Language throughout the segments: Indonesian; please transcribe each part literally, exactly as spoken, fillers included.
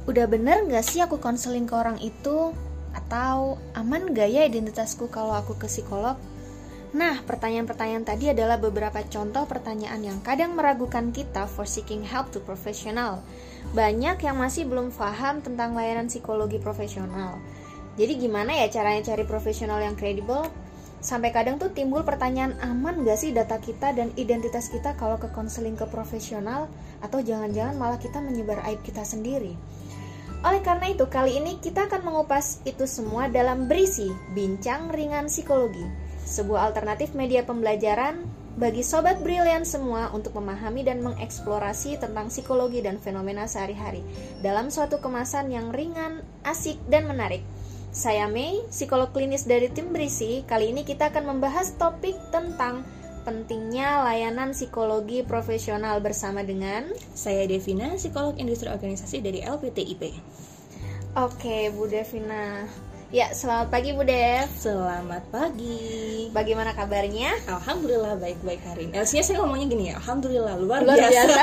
Udah bener gak sih aku konseling ke orang itu? Atau aman gak ya identitasku kalau aku ke psikolog? Nah, pertanyaan-pertanyaan tadi adalah beberapa contoh pertanyaan yang kadang meragukan kita for seeking help to professional. Banyak yang masih belum paham tentang layanan psikologi profesional. Jadi gimana ya caranya cari profesional yang kredibel? Sampai kadang tuh timbul pertanyaan, aman gak sih data kita dan identitas kita kalau ke konseling ke profesional? Atau jangan-jangan malah kita menyebar aib kita sendiri? Oleh karena itu, kali ini kita akan mengupas itu semua dalam berisi Bincang Ringan Psikologi, sebuah alternatif media pembelajaran bagi sobat brilian semua untuk memahami dan mengeksplorasi tentang psikologi dan fenomena sehari-hari dalam suatu kemasan yang ringan, asik, dan menarik. Saya Mei, psikolog klinis dari tim Berisi. Kali ini kita akan membahas topik tentang pentingnya layanan psikologi profesional bersama dengan saya Devina, psikolog industri organisasi dari L P T I P. Oke, Bu Devina. Ya, selamat pagi Bu Dev. Selamat pagi. Bagaimana kabarnya? Alhamdulillah baik-baik hari ini. Elsinya saya ngomongnya gini ya, Alhamdulillah luar, luar biasa, biasa.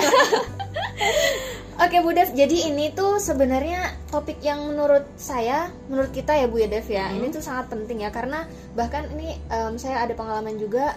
Oke Bu Dev, jadi ini tuh sebenarnya topik yang menurut saya, menurut kita ya Bu ya Dev ya, hmm. ini tuh sangat penting ya, karena bahkan ini um, saya ada pengalaman juga.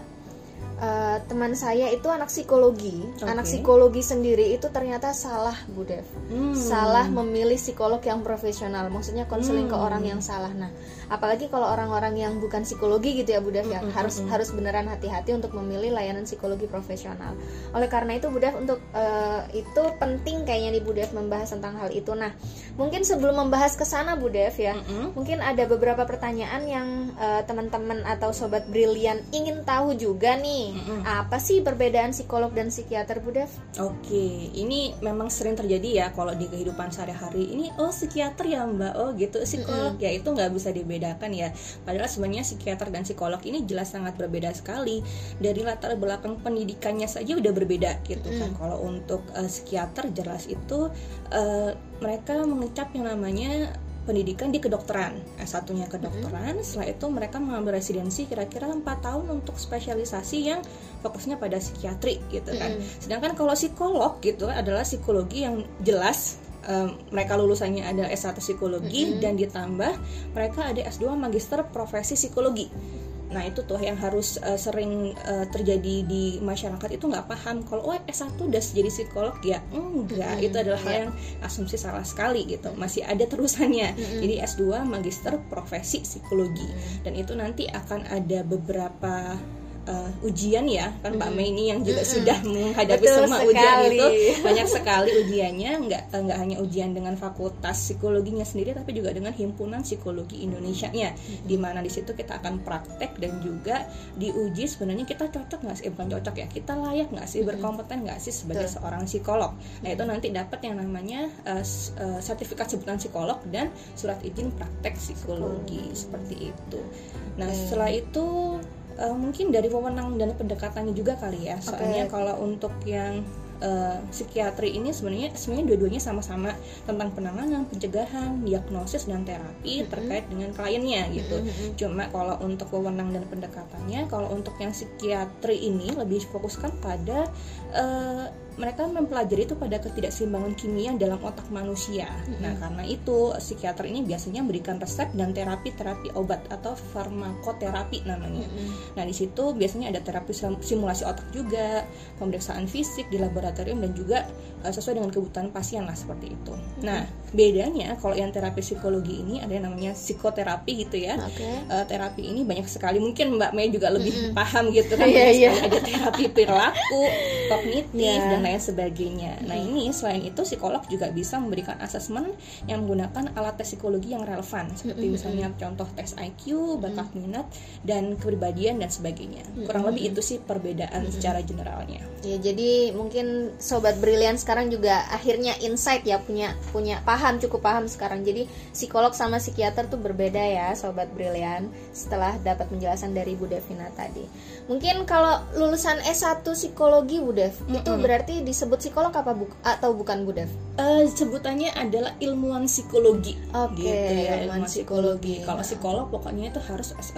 Uh, teman saya itu anak psikologi, okay. anak psikologi sendiri itu ternyata salah Bu Dev, hmm. salah memilih psikolog yang profesional, maksudnya konseling hmm. ke orang yang salah. Nah, apalagi kalau orang-orang yang bukan psikologi gitu ya Bu Dev ya, hmm. harus hmm. harus beneran hati-hati untuk memilih layanan psikologi profesional. Oleh karena itu Bu Dev, untuk uh, itu penting kayaknya nih Bu Dev membahas tentang hal itu. Nah, mungkin sebelum membahas ke sana Bu Dev ya, hmm. mungkin ada beberapa pertanyaan yang uh, teman-teman atau sobat brilian ingin tahu juga nih. Mm-hmm. Apa sih perbedaan psikolog dan psikiater Bu Dev? Oke, ini memang sering terjadi ya kalau di kehidupan sehari-hari. Ini oh psikiater ya Mbak, oh gitu psikolog mm-hmm. ya, itu nggak bisa dibedakan ya. Padahal sebenarnya psikiater dan psikolog ini jelas sangat berbeda sekali. Dari latar belakang pendidikannya saja udah berbeda gitu mm-hmm. kan. Kalau untuk uh, psikiater jelas itu uh, mereka mengecap yang namanya pendidikan di kedokteran, S satunya kedokteran, mm-hmm. setelah itu mereka mengambil residensi kira-kira empat tahun untuk spesialisasi yang fokusnya pada psikiatri gitu kan. Mm-hmm. Sedangkan kalau psikolog gitu adalah psikologi yang jelas um, mereka lulusannya ada S satu psikologi mm-hmm. dan ditambah mereka ada S dua magister profesi psikologi. Nah itu tuh yang harus uh, sering uh, terjadi di masyarakat, itu nggak paham kalau oh S satu udah jadi psikolog ya, enggak, hmm, itu adalah yeah. hal yang asumsi salah sekali gitu, masih ada terusannya. hmm. Jadi S dua magister profesi psikologi, hmm. dan itu nanti akan ada beberapa Uh, ujian ya kan mm-hmm. Mbak Mei ini yang juga mm-hmm. sudah menghadapi Betul semua sekali. ujian itu, banyak sekali ujiannya, nggak nggak hanya ujian dengan fakultas psikologinya sendiri tapi juga dengan himpunan psikologi Indonesianya, mm-hmm. di mana di situ kita akan praktek dan juga diuji sebenarnya kita cocok nggak sih, bukan cocok ya, kita layak nggak sih, mm-hmm. berkompeten nggak sih sebagai Betul. seorang psikolog. Nah itu nanti dapat yang namanya uh, uh, sertifikat sebutan psikolog dan surat izin praktek psikologi, mm-hmm. seperti itu. Nah mm-hmm. setelah itu Uh, mungkin dari wewenang dan pendekatannya juga kali ya. Soalnya okay. kalau untuk yang uh, psikiatri ini sebenarnya sebenarnya dua-duanya sama-sama tentang penanganan, pencegahan, diagnosis dan terapi mm-hmm. terkait dengan kliennya gitu. Mm-hmm. Cuma kalau untuk wewenang dan pendekatannya, kalau untuk yang psikiatri ini lebih fokuskan pada uh, mereka mempelajari itu pada ketidakseimbangan kimia dalam otak manusia. Mm-hmm. Nah, karena itu psikiater ini biasanya memberikan resep dan terapi-terapi obat atau farmakoterapi namanya. Mm-hmm. Nah, di situ biasanya ada terapi simulasi otak juga, pemeriksaan fisik di laboratorium dan juga uh, sesuai dengan kebutuhan pasien lah seperti itu. Mm-hmm. Nah, bedanya kalau yang terapi psikologi ini ada yang namanya psikoterapi gitu ya. Okay. Uh, terapi ini banyak sekali, mungkin Mbak Mei juga lebih mm-hmm. paham gitu kan. yeah, yeah. Ada terapi perilaku, kognitif yeah. dan lain sebagainya. Nah ini selain itu psikolog juga bisa memberikan asesmen yang menggunakan alat tes psikologi yang relevan seperti mm-hmm. misalnya contoh tes I Q, bakat mm-hmm. minat dan kepribadian dan sebagainya. Kurang mm-hmm. lebih itu sih perbedaan mm-hmm. secara generalnya. Ya jadi mungkin sobat brilian sekarang juga akhirnya insight ya, punya punya paham, cukup paham sekarang. Jadi psikolog sama psikiater tuh berbeda ya sobat brilian, setelah dapat penjelasan dari Bu Devina tadi. Mungkin kalau lulusan S satu psikologi Bu Dev, mm-hmm. itu berarti disebut psikolog apa bu- atau bukan Bu Dev? Uh, sebutannya adalah ilmuwan psikologi. Oke, okay, gitu ya, ilmuwan psikologi. Kalau psikolog pokoknya itu harus S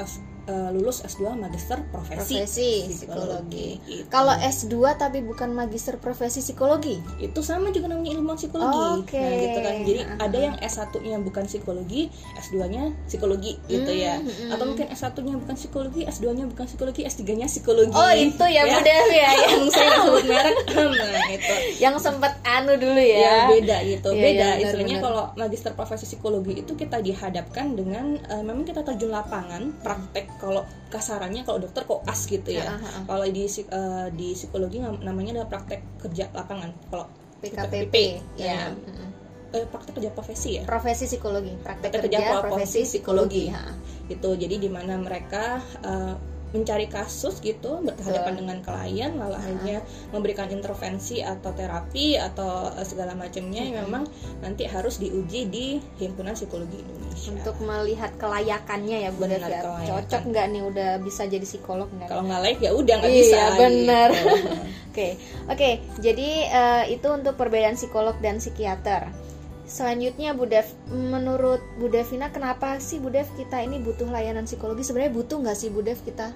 uh, lulus S dua magister profesi, profesi psikologi. Gitu. Kalau S dua tapi bukan magister profesi psikologi, itu sama juga namanya ilmu psikologi. Okay. Nah, gitu kan. Jadi uh-huh. ada yang S satu-nya bukan psikologi, S dua-nya psikologi gitu mm-hmm. ya. Atau mungkin S satu-nya bukan psikologi, S dua-nya bukan psikologi, S tiga-nya psikologi. Oh, itu ya, ya. Bu Dev ya. Yang saya nggak sebut merek. Nah, itu. Yang sempat anu dulu ya. Ya, beda gitu. Ya, beda ya, istilahnya kalau magister profesi psikologi itu kita dihadapkan dengan uh, memang kita terjun lapangan, praktek. Kalau kasarannya kalau dokter koas gitu ya. Uh, uh, uh. Kalau di uh, di psikologi namanya adalah praktek kerja lapangan. Kalau P K P P ya. Eh, praktek kerja profesi ya. Profesi psikologi, praktek, praktek kerja, kerja profesi psikologi. psikologi. Itu jadi di mana mereka uh, mencari kasus gitu, berhadapan so. dengan klien, lalu uh-huh. akhirnya memberikan intervensi atau terapi atau uh, segala macamnya uh-huh. yang memang nanti harus diuji di Himpunan Psikologi Indonesia. Untuk melihat kelayakannya ya, Bu Dev ya. Cocok nggak nih udah bisa jadi psikolog nggak? Kalau nggak layak ya udah nggak iya, bisa. Iya benar. Gitu. Oke, okay. oke. Okay, jadi uh, itu untuk perbedaan psikolog dan psikiater. Selanjutnya Bu Dev, menurut Bu Devina kenapa sih Bu Dev kita ini butuh layanan psikologi? Sebenarnya butuh nggak sih Bu Dev kita?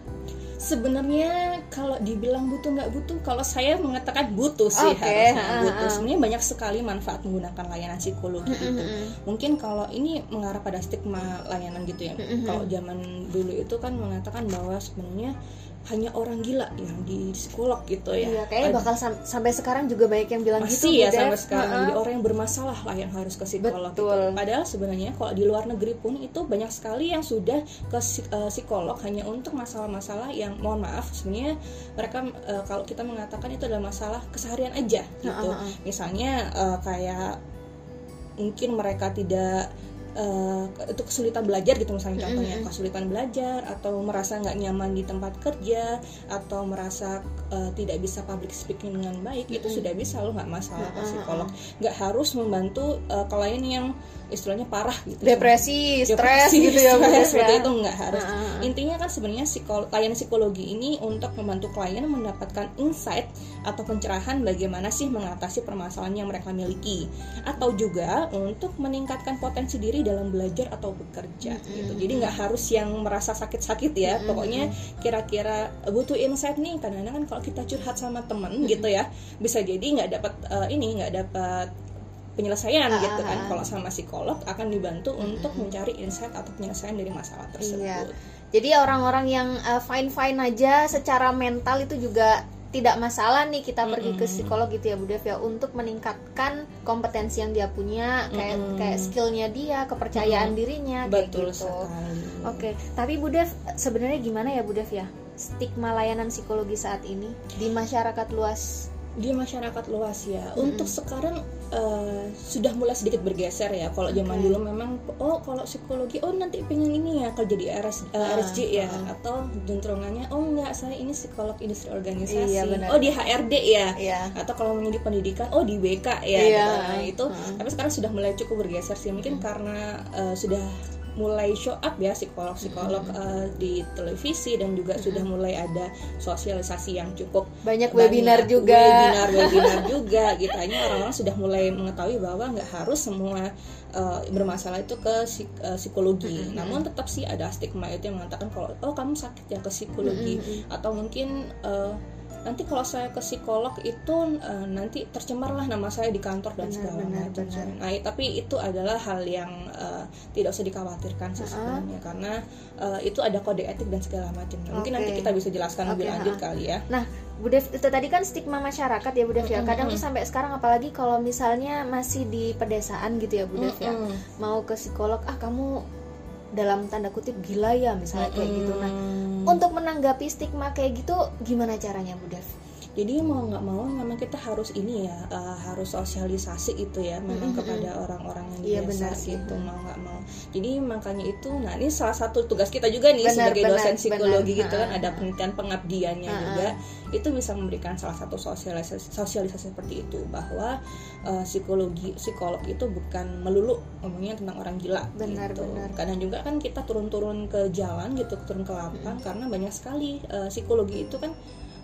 Sebenarnya kalau dibilang butuh nggak butuh, kalau saya mengatakan butuh sih okay. harusnya butuh. Sebenarnya banyak sekali manfaat menggunakan layanan psikologi itu. Mungkin kalau ini mengarah pada stigma layanan gitu ya. Kalau zaman dulu itu kan mengatakan bahwa sebenarnya hanya orang gila yang di psikolog gitu ya. Iya, kayaknya bakal sam- sampai sekarang juga banyak yang bilang masih gitu. Masih ya Bu sampai Dev. sekarang. Uh-huh. Jadi orang yang bermasalah lah yang harus ke psikolog. Betul. Gitu. Padahal sebenarnya kalau di luar negeri pun itu banyak sekali yang sudah ke uh, psikolog hanya untuk masalah-masalah yang mohon maaf sebenarnya mereka uh, kalau kita mengatakan itu adalah masalah keseharian aja gitu. Uh-huh. Misalnya uh, kayak mungkin mereka tidak Uh, itu kesulitan belajar gitu misalnya contohnya mm-hmm. kesulitan belajar atau merasa nggak nyaman di tempat kerja atau merasa uh, tidak bisa public speaking dengan baik mm-hmm. itu sudah bisa loh, nggak masalah mm-hmm. ke psikolog, nggak harus membantu uh, klien yang istilahnya parah gitu, depresi, stres gitu ya, stres, seperti ya. itu nggak harus. Uh-huh. Intinya kan sebenarnya psikolo- layanan psikologi ini untuk membantu klien mendapatkan insight atau pencerahan bagaimana sih mengatasi permasalahan yang mereka miliki, atau juga untuk meningkatkan potensi diri dalam belajar atau bekerja mm-hmm. gitu. Jadi nggak harus yang merasa sakit-sakit ya. Mm-hmm. Pokoknya kira-kira butuh insight nih. Kadang-kadang kan kalau kita curhat sama teman mm-hmm. gitu ya, bisa jadi nggak dapat uh, ini nggak dapat penyelesaian ah, gitu kan. Kalau sama psikolog akan dibantu mm-hmm. untuk mencari insight atau penyelesaian dari masalah tersebut. Iya. Jadi orang-orang yang uh, fine-fine aja secara mental itu juga tidak masalah nih kita mm-hmm. pergi ke psikolog gitu ya Bu Dev ya, untuk meningkatkan kompetensi yang dia punya, kayak mm-hmm. kayak skillnya dia, kepercayaan mm-hmm. dirinya. Betul gitu. sekali. Oke, tapi Bu Dev sebenarnya gimana ya Bu Dev ya stigma layanan psikologi saat ini di masyarakat luas? Di masyarakat luas ya. Mm-hmm. Untuk sekarang uh, sudah mulai sedikit bergeser ya. Kalau zaman okay. dulu memang oh kalau psikologi oh nanti pengen ini ya kerja di R S, uh, uh, R S J ya uh. atau juntrungannya oh enggak saya ini psikolog industri organisasi. Iya, oh di H R D ya. Iya. Atau kalau mau di pendidikan oh di B K ya. Iya. Nah, itu uh. tapi sekarang sudah mulai cukup bergeser sih. Mungkin uh. karena uh, sudah mulai show up ya psikolog-psikolog mm-hmm. uh, di televisi dan juga mm-hmm. sudah mulai ada sosialisasi yang cukup banyak, banyak webinar juga webinar webinar juga gitu. Hanya orang-orang sudah mulai mengetahui bahwa nggak harus semua uh, bermasalah itu ke psik- uh, psikologi. Mm-hmm. Namun tetap sih ada stigma itu yang mengatakan kalau oh kamu sakit ya ke psikologi mm-hmm. atau mungkin uh, nanti kalau saya ke psikolog itu uh, nanti tercemarlah nama saya di kantor dan benar, segala macam. Nah, tapi itu adalah hal yang uh, tidak usah dikhawatirkan sih sebenarnya uh-huh. karena uh, itu ada kode etik dan segala macam. Mungkin okay. nanti kita bisa jelaskan okay, lebih lanjut uh-huh. kali ya. Nah, Bu Dev, itu tadi kan stigma masyarakat ya Bu Dev ya. Kadang tuh sampai sekarang apalagi kalau misalnya masih di pedesaan gitu ya Bu Dev ya. Mau ke psikolog, ah kamu dalam tanda kutip gila ya misalnya kayak mm-hmm. gitu. Nah, untuk menanggapi stigma kayak gitu gimana caranya Bu Dev? Jadi mau nggak mau memang kita harus ini ya uh, harus sosialisasi itu ya memang mm-hmm. kepada orang-orang yang iya, biasa benar, gitu benar. mau nggak mau. Jadi makanya itu, nah ini salah satu tugas kita juga nih benar, sebagai benar, dosen psikologi benar. gitu kan ada penelitian pengabdiannya uh-huh. juga itu bisa memberikan salah satu sosialisasi, sosialisasi seperti itu bahwa uh, psikologi psikolog itu bukan melulu ngomongnya tentang orang gila benar, gitu. Benar. Kadang juga kan kita turun-turun ke jalan gitu turun ke lapang hmm. karena banyak sekali uh, psikologi itu kan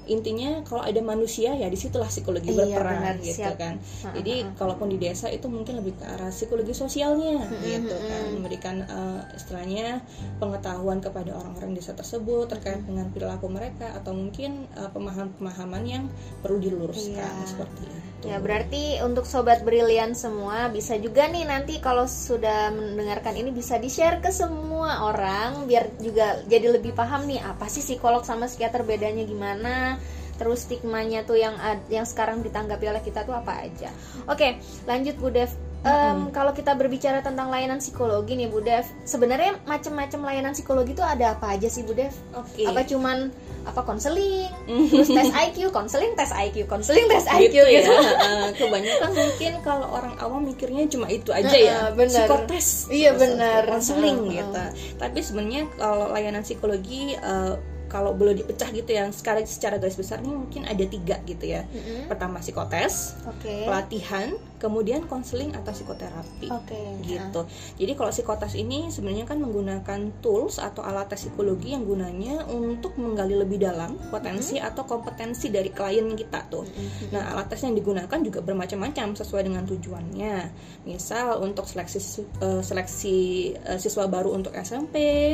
intinya kalau ada manusia ya disitulah psikologi Iya, berperan benar, gitu siap. kan. Ha, Jadi ha, ha. kalaupun di desa itu mungkin lebih ke arah psikologi sosialnya Hmm, gitu hmm, kan, hmm. memberikan uh, istilahnya pengetahuan kepada orang-orang desa tersebut terkait Hmm. dengan perilaku mereka, atau mungkin uh, pemahaman-pemahaman yang perlu diluruskan Iya. seperti itu. Ya, berarti untuk sobat brilian semua bisa juga nih nanti kalau sudah mendengarkan ini bisa di-share ke semua orang biar juga jadi lebih paham nih apa sih psikolog sama psikiater, bedanya gimana, terus stigmanya tuh yang ad- yang sekarang ditanggapi oleh kita tuh apa aja. Oke, lanjut Bu Dev. Em, Mm-mm. kalau kita berbicara tentang layanan psikologi nih Bu Dev, sebenarnya macam-macam layanan psikologi itu ada apa aja sih Bu Dev? Oke. Apa cuman apa konseling, terus tes I Q, konseling tes I Q, konseling tes I Q gitu ya. gitu. Uh, kebanyakan mungkin kalau orang awam mikirnya cuma itu aja Uh-uh, ya, bener. psikotes, Iya, bener. konseling Uh-uh. gitu. Tapi sebenarnya kalau layanan psikologi uh, kalau boleh dipecah gitu ya, sekarang secara garis besarnya mungkin ada tiga gitu ya. Mm-mm. Pertama psikotes, Oke. pelatihan, kemudian konseling atau psikoterapi. Oke. Gitu. Jadi kalau psikotes ini sebenarnya kan menggunakan tools atau alat tes psikologi yang gunanya untuk menggali lebih dalam potensi atau kompetensi dari klien kita tuh. Mm-mm. Nah, alat tes yang digunakan juga bermacam-macam sesuai dengan tujuannya. Misal untuk seleksi eh, seleksi eh, siswa baru untuk S M P,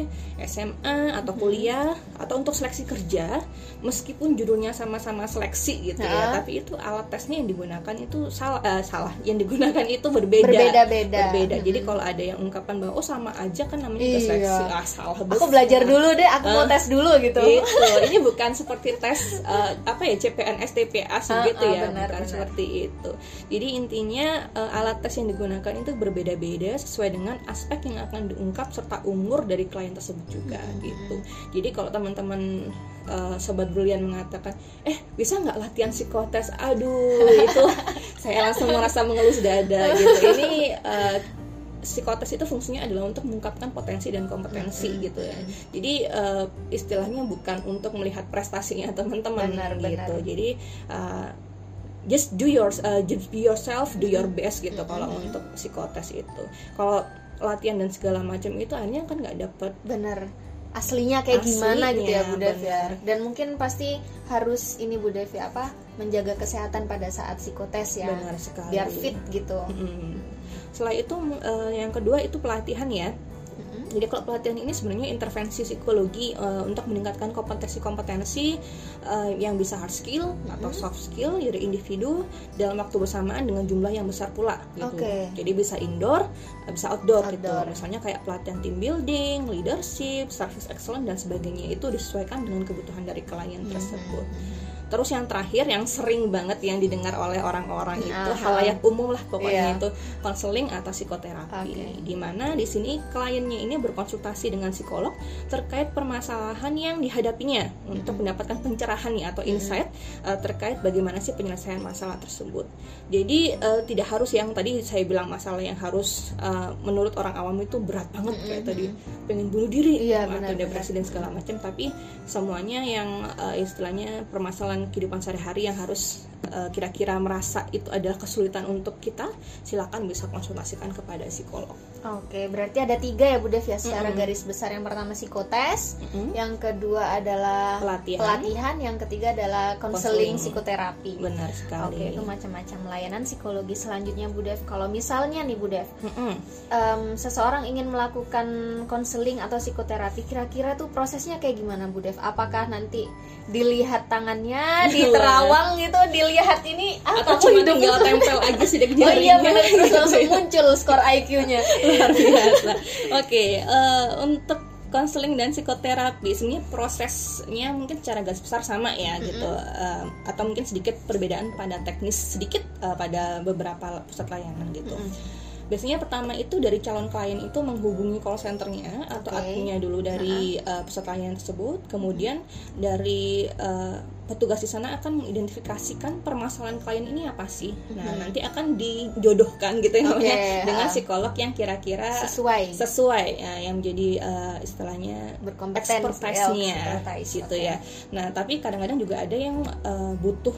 S M A atau kuliah, atau untuk seleksi kerja, meskipun judulnya sama-sama seleksi gitu ya, Ha. tapi itu alat tesnya yang digunakan itu salah eh, salah, yang digunakan itu berbeda. Berbeda-beda. Berbeda. Jadi Mm-mm. kalau ada yang ungkapan bahwa oh sama aja kan namanya juga Iya. seleksi, ah salah Aku besar. belajar dulu deh, aku mau Ah. tes dulu gitu. Gitu. Ini bukan seperti tes uh, apa ya C P N S, T P A gitu Ah, ah, ya, benar, bukan benar. seperti itu. Jadi intinya uh, alat tes yang digunakan itu berbeda-beda sesuai dengan aspek yang akan diungkap serta umur dari klien tersebut juga gitu. Jadi kalau teman-teman uh, sobat brilian mengatakan, eh bisa nggak latihan psikotes? Aduh, itu saya langsung merasa mengelus dada gitu. Ini uh, psikotes itu fungsinya adalah untuk mengungkapkan potensi dan kompetensi Hmm. gitu ya. Jadi uh, istilahnya bukan untuk melihat prestasinya teman-teman Benar, gitu. benar. Jadi uh, just do your uh, just be yourself, do your best gitu. Hmm. Kalau untuk psikotes itu, kalau latihan dan segala macam itu akhirnya kan nggak dapet. Bener. Aslinya kayak gimana Aslinya, gitu ya Bu Dev ya. benar. Dan mungkin pasti harus ini Bu Dev ya, apa, menjaga kesehatan pada saat psikotes ya. Benar sekali. Biar fit gitu. Mm-mm. Setelah itu uh, yang kedua itu pelatihan ya. Mm-mm. Jadi kalau pelatihan ini sebenarnya intervensi psikologi uh, untuk meningkatkan kompetensi-kompetensi uh, yang bisa hard skill atau soft skill dari individu dalam waktu bersamaan dengan jumlah yang besar pula gitu. Oke. Jadi bisa indoor, uh, bisa outdoor, gitu. Outdoor. Misalnya kayak pelatihan team building, leadership, service excellence dan sebagainya, itu disesuaikan dengan kebutuhan dari klien tersebut. Terus yang terakhir yang sering banget yang didengar oleh orang-orang itu Aha. halayak umum lah pokoknya Iya. itu konseling atau psikoterapi. Oke. Di mana di sini kliennya ini berkonsultasi dengan psikolog terkait permasalahan yang dihadapinya untuk mendapatkan pencerahan nih atau insight uh, terkait bagaimana sih penyelesaian masalah tersebut. Jadi uh, tidak harus yang tadi saya bilang masalah yang harus uh, menurut orang awam itu berat banget kayak tadi pengen bunuh diri Iya, atau benar, depresi dan segala macam, tapi semuanya yang uh, istilahnya permasalahan kehidupan sehari-hari yang harus uh, kira-kira merasa itu adalah kesulitan untuk kita, silakan bisa konsultasikan kepada psikolog. Oke, berarti ada tiga ya Bu Dev ya secara Mm-mm. garis besar. Yang pertama psikotes, Mm-mm. yang kedua adalah Pelatihan. pelatihan, yang ketiga adalah konseling Konseling. psikoterapi. Benar sekali. Oke, itu macam-macam layanan psikologi. Selanjutnya Bu Dev, kalau misalnya nih Bu Dev, Mm-mm. em, seseorang ingin melakukan konseling atau psikoterapi, kira-kira tuh prosesnya kayak gimana Bu Dev? Apakah nanti dilihat tangannya di terawang gitu, dilihat ini ah, Atau kamu cuma hidupnya tinggal tuh- tempel aja sidik Oh jarinya. iya benar, terus gitu langsung ya. muncul skor I Q-nya. Luar biasa. Oke, eh, untuk konseling dan psikoterapi sebenarnya prosesnya mungkin secara garis besar sama ya gitu. Eh, atau mungkin sedikit perbedaan pada teknis sedikit eh, pada beberapa pusat layanan gitu. Biasanya pertama itu dari calon klien itu menghubungi call centernya atau Oke. adminnya dulu dari uh, pusat layanan tersebut. Kemudian dari uh, petugas di sana akan mengidentifikasikan permasalahan klien ini apa sih. Nah, Mhm. nanti akan dijodohkan gitu ya Oke, namanya dengan ah. psikolog yang kira-kira Sesuai. sesuai ya, yang menjadi uh, istilahnya Berkompetensi, expertise-nya expertise, gitu oke. ya. Nah, tapi kadang-kadang juga ada yang uh, butuh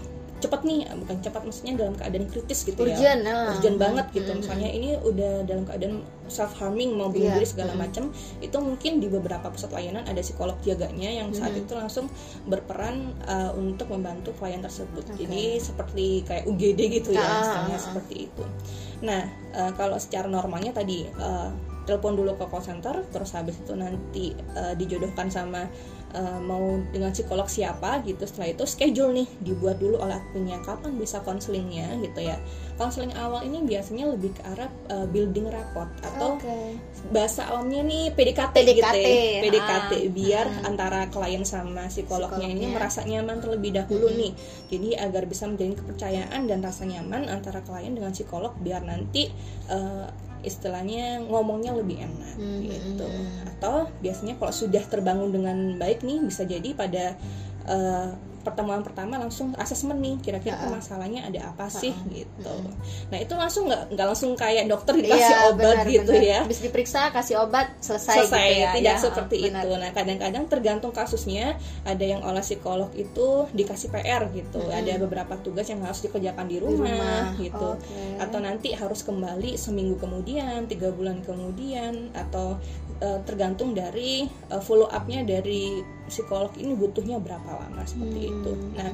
cepat nih, bukan cepat maksudnya dalam keadaan kritis gitu urgent, ya, nah. urgent banget gitu. Mm-hmm. Misalnya ini udah dalam keadaan self harming, mau bunuh yeah. diri segala mm-hmm. macam, itu mungkin di beberapa pusat layanan ada psikolog jaganya yang saat mm-hmm. itu langsung berperan uh, untuk membantu klien tersebut. Okay. Jadi seperti kayak U G D gitu ya, ah, misalnya ah, ah. seperti itu. Nah, uh, kalau secara normalnya tadi uh, telepon dulu ke call center, terus habis itu nanti uh, dijodohkan sama uh, mau dengan psikolog siapa gitu. Setelah itu schedule nih dibuat dulu oleh adminnya kapan bisa konselingnya gitu ya. Konseling awal ini biasanya lebih ke arah uh, building rapport atau okay. bahasa awamnya nih P D K T, P D K T gitu ya. P D K T ah. biar hmm. antara klien sama psikolognya, psikolognya ini merasa nyaman terlebih dahulu hmm. nih. Jadi agar bisa menjalin kepercayaan dan rasa nyaman antara klien dengan psikolog biar nanti uh, istilahnya ngomongnya lebih enak hmm. gitu. Atau biasanya kalau sudah terbangun dengan baik nih bisa jadi pada uh, pertemuan pertama langsung asesmen nih kira-kira uh-uh. masalahnya ada apa sih uh-uh. gitu. Uh-uh. Nah itu langsung nggak nggak langsung kayak dokter dikasih iya, obat benar, gitu benar. ya. Habis diperiksa kasih obat selesai. Selesai gitu ya. Tidak ya, seperti benar. itu. Nah kadang-kadang tergantung kasusnya. Ada yang oleh psikolog itu dikasih P R gitu. Uh-huh. Ada beberapa tugas yang harus dikerjakan di rumah, di rumah. gitu. Okay. Atau nanti harus kembali seminggu kemudian, tiga bulan kemudian, atau uh, tergantung dari uh, follow up-nya dari psikolog ini butuhnya berapa lama seperti hmm. itu. Nah,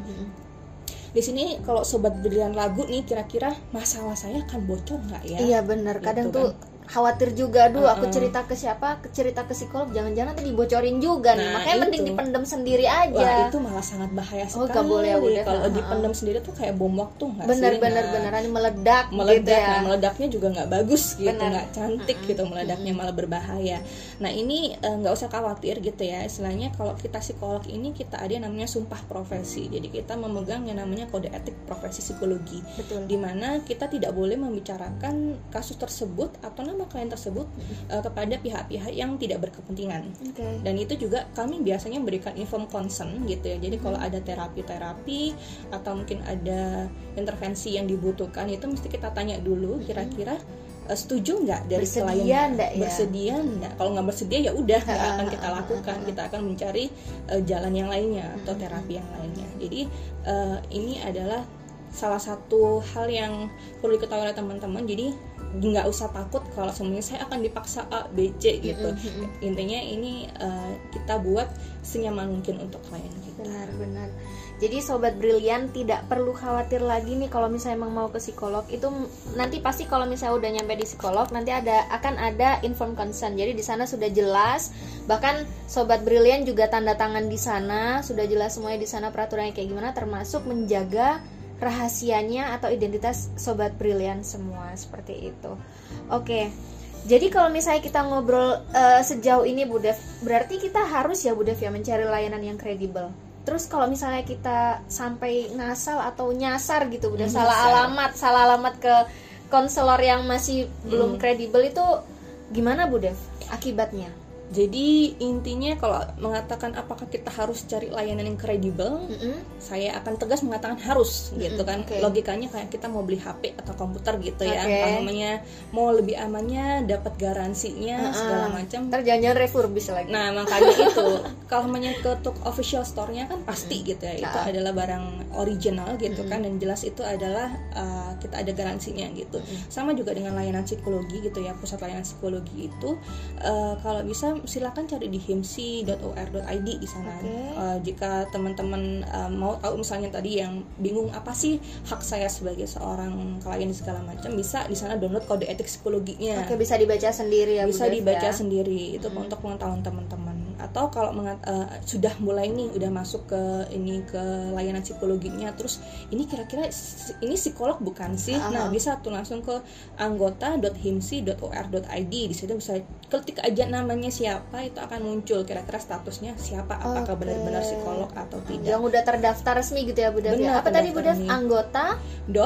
di sini kalau sobat brilian lagu nih kira-kira masalah saya akan bocor nggak ya? Iya benar. Gitu kadang kan. tuh khawatir juga, aduh aku cerita ke siapa, cerita ke psikolog, jangan-jangan nanti dibocorin juga nih, nah, makanya itu. mending dipendam sendiri aja. Wah itu malah sangat bahaya sekali. Oh gak boleh ya udah. Kalau dipendam sendiri tuh kayak bom waktu nggak sih? Bener-bener nah, beneran meledak. Meledak, gitu ya. nah, meledaknya juga nggak bagus gitu, Bener. nggak cantik mm-hmm. gitu, meledaknya mm-hmm. malah berbahaya. Nah ini nggak uh, usah khawatir gitu ya, istilahnya kalau kita psikolog ini kita ada yang namanya sumpah profesi, jadi kita memegang yang namanya kode etik profesi psikologi. Betul. Dimana kita tidak boleh membicarakan kasus tersebut atau nama klien tersebut Uh, kepada pihak-pihak yang tidak berkepentingan. Okay. Dan itu juga kami biasanya memberikan informed consent gitu ya. Jadi hmm. kalau ada terapi-terapi atau mungkin ada intervensi yang dibutuhkan itu mesti kita tanya dulu kira-kira uh, setuju nggak dari bersedia kliennya, ya? bersedia nggak? Kalau nggak bersedia ya udah nggak akan kita lakukan. Kita akan mencari uh, jalan yang lainnya atau terapi yang lainnya. Jadi uh, ini adalah salah satu hal yang perlu diketahui oleh teman-teman. Jadi nggak usah takut kalau semuanya saya akan dipaksa A, B, C gitu. Mm-hmm. Intinya ini uh, kita buat senyaman mungkin untuk klien kita. Benar-benar. Jadi sobat brilian tidak perlu khawatir lagi nih kalau misalnya emang mau ke psikolog itu nanti pasti kalau misalnya udah nyampe di psikolog nanti ada akan ada informed consent. Jadi di sana sudah jelas, bahkan sobat brilian juga tanda tangan di sana, sudah jelas semuanya di sana peraturannya kayak gimana, termasuk menjaga rahasianya atau identitas sobat brilian semua seperti itu. Oke. Jadi kalau misalnya kita ngobrol uh, sejauh ini Bu Dev, berarti kita harus ya Bu Dev ya mencari layanan yang kredibel. Terus kalau misalnya kita sampai ngasal atau nyasar gitu, udah salah alamat, salah alamat ke konselor yang masih hmm. belum kredibel itu gimana Bu Dev akibatnya? Jadi intinya kalau mengatakan apakah kita harus cari layanan yang kredibel, mm-hmm. saya akan tegas mengatakan harus, mm-hmm. gitu kan. Okay. Logikanya kayak kita mau beli H P atau komputer gitu ya, okay. namanya mau lebih amannya, dapat garansinya uh-uh. segala macam. Terjanjian refurbish lagi. Nah makanya itu kalau namanya ketuk official store-nya kan pasti mm-hmm. gitu ya, itu uh-uh. adalah barang original gitu mm-hmm. kan, dan jelas itu adalah uh, kita ada garansinya gitu. Mm-hmm. Sama juga dengan layanan psikologi gitu ya, pusat layanan psikologi itu uh, kalau bisa silakan cari di himsi dot o r dot i d di sana. Okay. Uh, jika teman-teman uh, mau tahu misalnya tadi yang bingung apa sih hak saya sebagai seorang klien segala macam, bisa di sana download kode etik psikologinya. Oke, okay, bisa dibaca sendiri ya. Bisa Bu dibaca ya? sendiri itu hmm. untuk pengetahuan teman-teman. Atau kalau mengat, uh, sudah mulai nih udah masuk ke ini ke layanan psikologinya, terus ini kira-kira ini psikolog bukan sih? Uh-huh. Nah, bisa tuh langsung ke anggota dot himsi dot o r dot i d. Di situ bisa ketik aja namanya siapa, itu akan muncul kira-kira statusnya siapa, apakah okay. benar-benar psikolog atau tidak. Yang udah terdaftar resmi gitu ya Bu Dev. Apa tadi Bu Dev? Anggota dot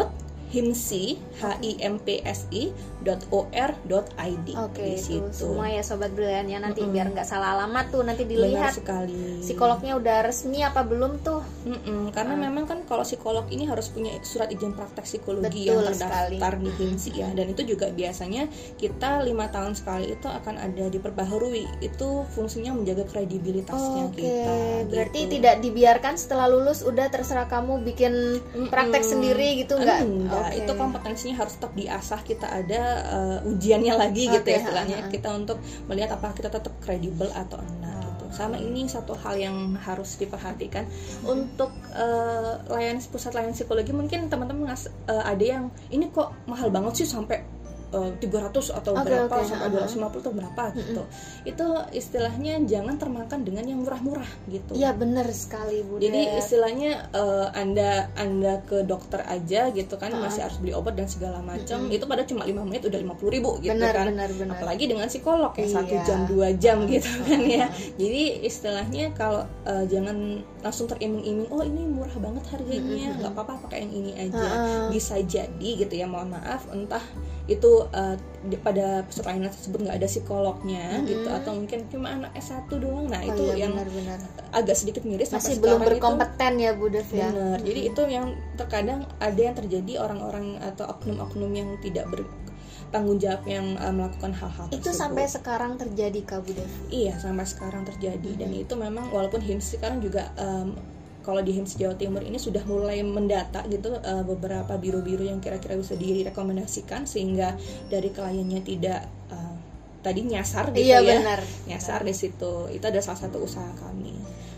himsi h i m p s i dot o r dot i d. Oke, di itu situ. semua ya sobat brilian ya, nanti Mm-mm. biar nggak salah alamat tuh, nanti Benar dilihat sekali. psikolognya udah resmi apa belum tuh. Mm-mm, karena Ah. memang kan kalau psikolog ini harus punya surat izin praktek psikologi Betul yang terdaftar sekali. di himsi ya, dan itu juga biasanya kita lima tahun sekali itu akan ada diperbaharui. Itu fungsinya menjaga kredibilitasnya Oke, kita. berarti gitu. tidak dibiarkan setelah lulus udah terserah kamu bikin praktek Mm-mm. sendiri gitu nggak? Enggak, Oke. itu kompetensinya harus tetap diasah. Kita ada uh, ujiannya lagi gitu Oke, ya istilahnya, ha-ha. kita untuk melihat apakah kita tetap kredibel atau enggak gitu. Sama ini satu hal yang harus diperhatikan untuk uh, layanan pusat layanan psikologi. Mungkin teman-teman ngas- uh, ada yang ini kok mahal banget sih sampai uh, tiga ratus atau Oke, berapa oke, sampai ha-ha. dua ratus lima puluh atau berapa gitu. Itu istilahnya jangan termakan dengan yang murah-murah gitu. Iya benar sekali Bu. Jadi Dev. istilahnya uh, anda anda ke dokter aja gitu kan, Ha-ha. masih harus beli obat dan segala macam. Mm-mm. Itu pada cuma lima menit udah lima puluh ribu gitu benar, kan. benar, benar. Apalagi dengan psikolog ya satu Iya. jam dua jam gitu kan ya. Ha-ha. Jadi istilahnya kalau uh, jangan langsung teriming-iming, oh ini murah banget harganya, Mm-mm. nggak apa-apa pakai yang ini aja. Ha-ha. Bisa jadi gitu ya, mohon maaf, entah itu uh, di- pada pusat layanan tersebut nggak ada psikolognya Mm-mm. gitu, atau mungkin cuma anak S satu doang. Nah Oh itu iya, yang benar-benar. agak sedikit miris sampai Masih belum sekarang itu. berkompeten ya Bu Dev ya. Benar. Jadi itu yang terkadang ada yang terjadi, orang-orang atau oknum-oknum yang tidak bertanggung jawab yang uh, melakukan hal-hal Itu tersebut. sampai sekarang terjadi Kak Bu Dev. Iya, sampai sekarang terjadi. Dan Mm-hmm. itu memang walaupun himsi sekarang juga um, kalau di himsi Jawa Timur ini sudah mulai mendata gitu uh, beberapa biro-biro yang kira-kira bisa direkomendasikan sehingga dari kliennya tidak uh, tadi nyasar gitu Iya ya. benar. Nyasar di situ. Itu adalah salah satu usaha kami.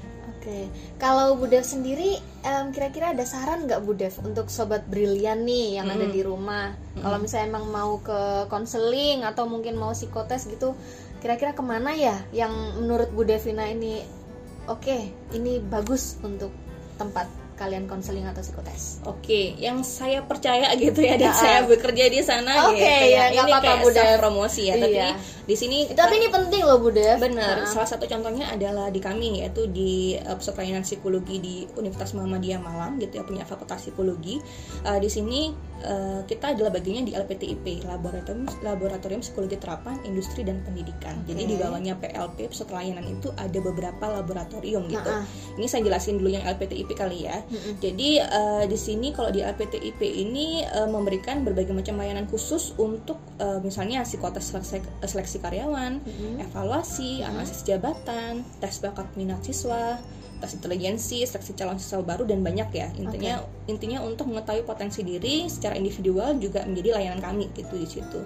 Oke, kalau Bu Dev sendiri em, kira-kira ada saran nggak Bu Dev untuk sobat brilian nih yang ada Mm. di rumah? Mm-mm. Kalau misalnya emang mau ke konseling atau mungkin mau psikotes gitu, kira-kira kemana ya yang menurut Bu Devina ini oke, ini bagus untuk tempat kalian konseling atau psikotes? Oke, yang saya percaya gitu ya, dan Ya. saya bekerja di sana Oke, gitu ya, nggak Ini apa-apa, kayak Bu Dev. self promosi ya, tapi Iya. di sini Tapi ini penting loh Bu Dev. benar. Nah, Salah satu contohnya adalah di kami, yaitu di uh, pusat layanan psikologi di Universitas Muhammadiyah Malang gitu ya, punya fakultas psikologi. Uh, di sini uh, kita adalah bagiannya di L P T I P, Laboratorium Laboratorium Psikologi Terapan Industri dan Pendidikan. Oke. Jadi di bawahnya P L P, pusat layanan itu ada beberapa laboratorium gitu. Nah, Ini saya jelasin dulu yang L P T I P kali ya. Mm-mm. Jadi uh, di sini kalau di L P T I P ini uh, memberikan berbagai macam layanan khusus untuk uh, misalnya psikotes seleksi, seleksi karyawan, Mm-mm. evaluasi, Mm-mm. analisis jabatan, tes bakat minat siswa, tes intelijensi, seleksi calon siswa baru, dan banyak ya. Intinya intinya untuk mengetahui potensi diri secara individual juga menjadi layanan kami gitu di situ.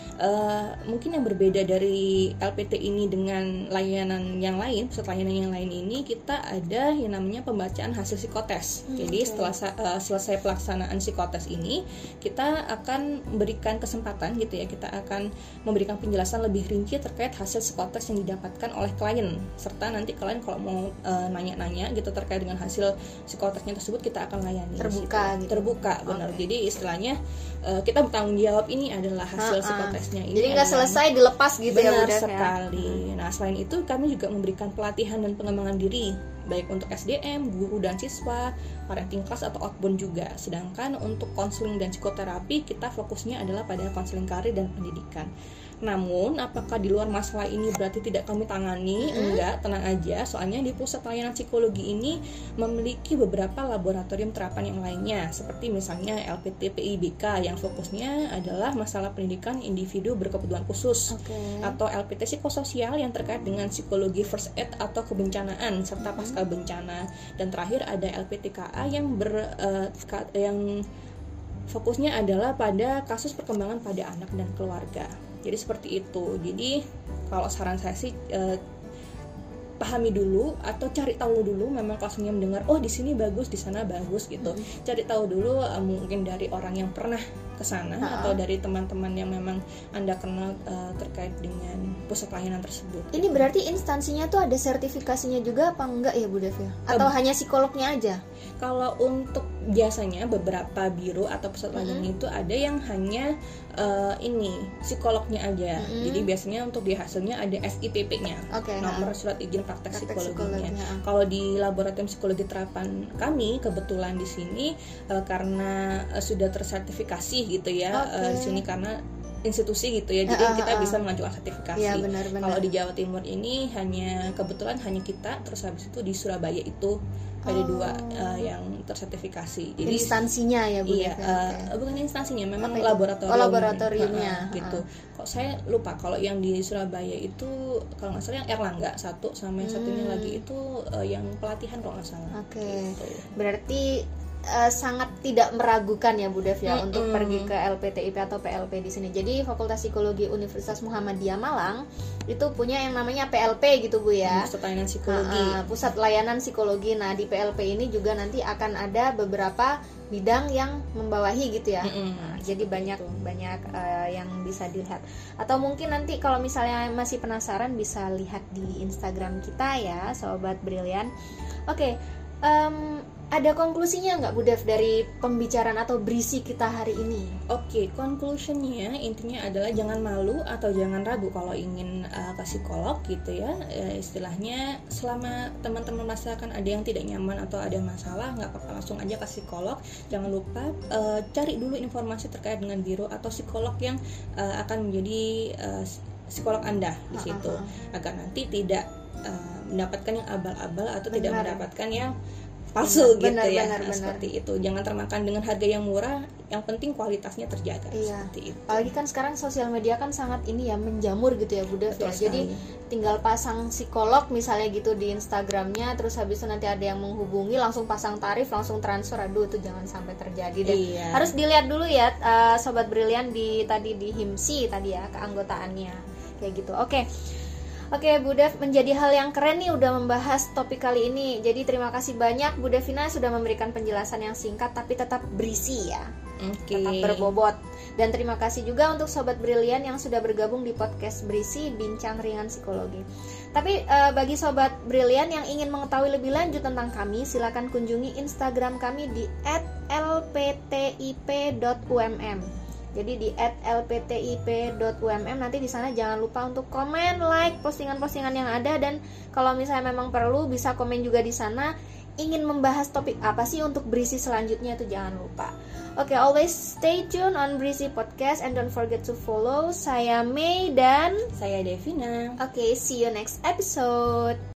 Uh, mungkin yang berbeda dari L P T ini dengan layanan yang lain, pusat layanan yang lain ini, kita ada yang namanya pembacaan hasil psikotes. Hmm, Jadi oke. setelah uh, selesai pelaksanaan psikotes ini, kita akan memberikan kesempatan gitu ya, kita akan memberikan penjelasan lebih rinci terkait hasil psikotes yang didapatkan oleh klien, serta nanti kalian kalau mau uh, nanya-nanya gitu terkait dengan hasil psikotesnya tersebut, kita akan layani di Terbuka situ. gitu. Terbuka, benar. Oke. Jadi istilahnya uh, kita bertanggung jawab, ini adalah hasil Ha-ha. psikotesnya ini. Jadi nggak adalah- selesai dilepas gitu ya Bu Benar Dev ya. sekali. Nah, selain itu kami juga memberikan pelatihan dan pengembangan diri baik untuk S D M, guru dan siswa, parenting class atau outbound juga. Sedangkan untuk konseling dan psikoterapi, kita fokusnya adalah pada konseling karir dan pendidikan. Namun, apakah di luar masalah ini berarti tidak kami tangani? Mm-hmm. Enggak, tenang aja. Soalnya di pusat layanan psikologi ini memiliki beberapa laboratorium terapan yang lainnya, seperti misalnya L P T P I B K yang fokusnya adalah masalah pendidikan individu berkebutuhan khusus, Oke. atau L P T psikososial yang terkait dengan psikologi first aid atau kebencanaan serta pasca bencana, dan terakhir ada L P T K A yang ber eh, ka- yang fokusnya adalah pada kasus perkembangan pada anak dan keluarga. Jadi seperti itu. Jadi kalau saran saya sih eh, pahami dulu atau cari tahu dulu. Memang kalau mendengar oh di sini bagus, di sana bagus gitu. Mm-hmm. Cari tahu dulu eh, mungkin dari orang yang pernah ke sana uh-uh. atau dari teman-teman yang memang Anda kenal uh, terkait dengan pusat layanan tersebut. Ini berarti instansinya tuh ada sertifikasinya juga apa enggak ya Bu Dev ya? Atau um, hanya psikolognya aja? Kalau untuk biasanya beberapa biro atau pusat layanan mm-hmm. itu ada yang hanya uh, ini psikolognya aja. Mm-hmm. Jadi biasanya untuk di hasilnya ada S I P P-nya, okay, nomor nah. surat izin praktek, praktek psikologinya. psikologinya. Kalau di laboratorium psikologi terapan kami kebetulan di sini uh, karena uh, sudah tersertifikasi gitu ya, okay. uh, di sini karena institusi gitu ya, jadi uh, uh, kita uh. bisa mengajukan sertifikasi. Ya, benar, benar. Kalau di Jawa Timur ini hanya kebetulan hanya kita, terus habis itu di Surabaya itu ada oh. dua uh, yang tersertifikasi. Jadi instansinya ya Bu? Iya, uh, bukan instansinya, memang okay. laboratorium. Oh, laboratoriumnya uh, gitu. Uh. Kok saya lupa kalau yang di Surabaya itu kalau nggak salah yang Erlangga satu sama yang hmm. satunya lagi itu uh, yang pelatihan kalau nggak salah. Oke. Okay. Gitu. Berarti Uh, sangat tidak meragukan ya Bu Dev ya mm-hmm. untuk pergi ke L P T I P atau P L P di sini. Jadi Fakultas Psikologi Universitas Muhammadiyah Malang itu punya yang namanya P L P gitu Bu ya. Pusat Layanan Psikologi. Uh, uh, Pusat Layanan Psikologi. Nah, di P L P ini juga nanti akan ada beberapa bidang yang membawahi gitu ya. Mm-hmm. Nah, jadi banyak itu. banyak uh, yang bisa dilihat. Atau mungkin nanti kalau misalnya masih penasaran bisa lihat di Instagram kita ya, Sobat Brilian. Oke. Okay. Um, ada konklusinya nggak Bu Dev dari pembicaraan atau berisi kita hari ini? Oke, okay, conclusionnya intinya adalah jangan malu atau jangan ragu kalau ingin uh, ke psikolog gitu ya. E, istilahnya selama teman-teman merasakan ada yang tidak nyaman atau ada masalah, nggak apa-apa, langsung aja ke psikolog. Jangan lupa uh, cari dulu informasi terkait dengan biro atau psikolog yang uh, akan menjadi uh, psikolog Anda di situ, uh-huh. agar nanti tidak uh, mendapatkan yang abal-abal atau Benar. tidak mendapatkan yang palsu benar, gitu benar, ya benar, benar. Seperti itu. Jangan termakan dengan harga yang murah, yang penting kualitasnya terjaga. Iya. Seperti itu. Apalagi kan sekarang sosial media kan sangat ini ya menjamur gitu ya Bu Dev ya. Jadi tinggal pasang psikolog misalnya gitu di Instagramnya, terus habis itu nanti ada yang menghubungi langsung pasang tarif, langsung transfer. Aduh itu jangan sampai terjadi deh. Iya. Harus dilihat dulu ya uh, Sobat Brilian di tadi di HIMSI tadi ya keanggotaannya kayak gitu. Oke. Oke Bu Dev, menjadi hal yang keren nih udah membahas topik kali ini. Jadi terima kasih banyak Bu Devina sudah memberikan penjelasan yang singkat tapi tetap berisi ya, okay. tetap berbobot. Dan terima kasih juga untuk Sobat Brilian yang sudah bergabung di podcast Berisi Bincang Ringan Psikologi. Tapi uh, bagi Sobat Brilian yang ingin mengetahui lebih lanjut tentang kami, silakan kunjungi Instagram kami di et l p t i p dot u m m. Jadi di et l p t i p dot u m m, nanti di sana jangan lupa untuk komen, like postingan-postingan yang ada, dan kalau misalnya memang perlu bisa komen juga di sana. Ingin membahas topik apa sih untuk Berisi selanjutnya itu jangan lupa. Oke, okay, always stay tune on Berisi Podcast and don't forget to follow. Saya Mei dan saya Devina. Oke, okay, see you next episode.